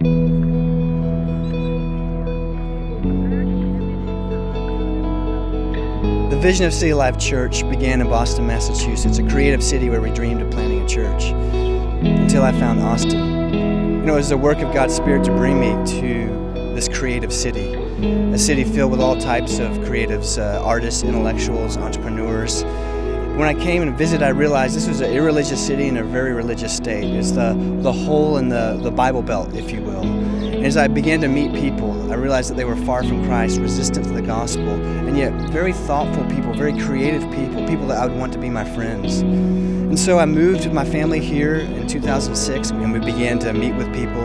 The vision of City Life Church began in Boston, Massachusetts, a creative city where we dreamed of planting a church, until I found Austin. You know, it was the work of God's Spirit to bring me to this creative city, a city filled with all types of creatives, artists, intellectuals, entrepreneurs. When I came and visited, I realized this was an irreligious city in a very religious state. It's the hole in the Bible Belt, if you will. And as I began to meet people, I realized that they were far from Christ, resistant to the gospel, and yet very thoughtful people, very creative people that I would want to be my friends. And so I moved with my family here in 2006, and we began to meet with people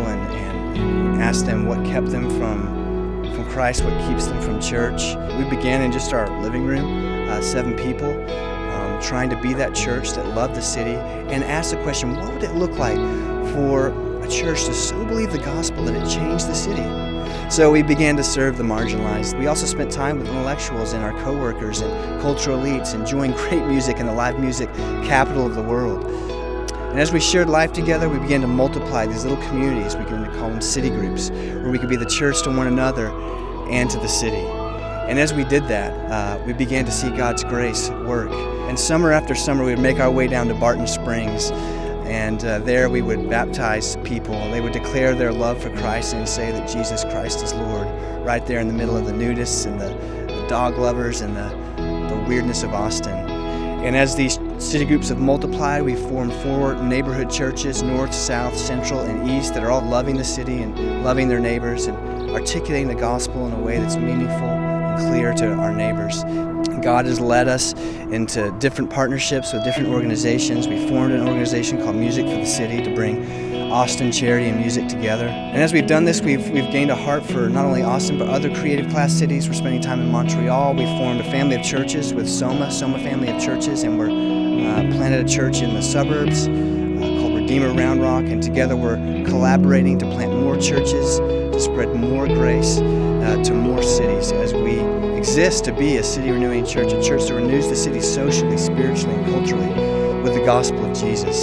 and ask them what kept them from Christ, what keeps them from church. We began in just our living room, 7 people, trying to be that church that loved the city, and asked the question, what would it look like for a church to so believe the gospel that it changed the city? So we began to serve the marginalized. We also spent time with intellectuals and our co-workers and cultural elites, enjoying great music in the live music capital of the world. And as we shared life together, we began to multiply these little communities. We began to call them city groups, where we could be the church to one another and to the city. And as we did that, we began to see God's grace work. And summer after summer, we would make our way down to Barton Springs, and there we would baptize people. They would declare their love for Christ and say that Jesus Christ is Lord, right there in the middle of the nudists and the dog lovers and the weirdness of Austin. And as these city groups have multiplied, we formed 4 neighborhood churches, north, south, central, and east, that are all loving the city and loving their neighbors and articulating the gospel in a way that's meaningful and clear to our neighbors. God has led us into different partnerships with different organizations. We formed an organization called Music for the City to bring Austin, charity, and music together. And as we've done this, we've gained a heart for not only Austin, but other creative class cities. We're spending time in Montreal. We formed a family of churches with Soma family of churches, and we're planted a church in the suburbs called Redeemer Round Rock, and together we're collaborating to plant more churches, to spread more grace to more cities as we exist to be a city renewing church, a church that renews the city socially, spiritually, and culturally with the gospel of Jesus.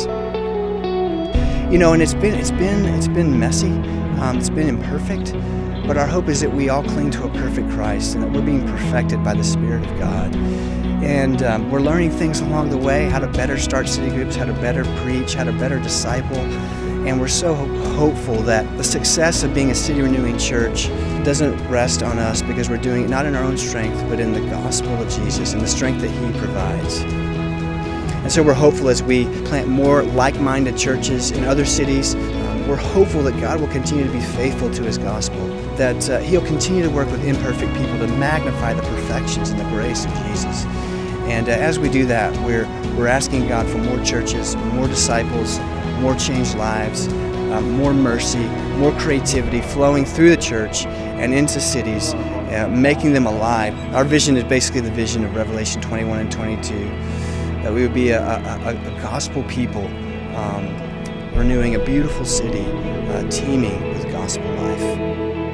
You know, and it's been messy, it's been imperfect, but our hope is that we all cling to a perfect Christ and that we're being perfected by the Spirit of God. And we're learning things along the way, how to better start city groups, how to better preach, how to better disciple. And we're so hopeful that the success of being a city renewing church doesn't rest on us, because we're doing it not in our own strength, but in the gospel of Jesus and the strength that He provides. And so we're hopeful as we plant more like-minded churches in other cities. We're hopeful that God will continue to be faithful to His gospel, that He'll continue to work with imperfect people to magnify the perfections and the grace of Jesus. And as we do that, we're asking God for more churches, more disciples, more changed lives, more mercy, more creativity flowing through the church and into cities, making them alive. Our vision is basically the vision of Revelation 21 and 22, that we would be a gospel people, renewing a beautiful city, teeming with gospel life.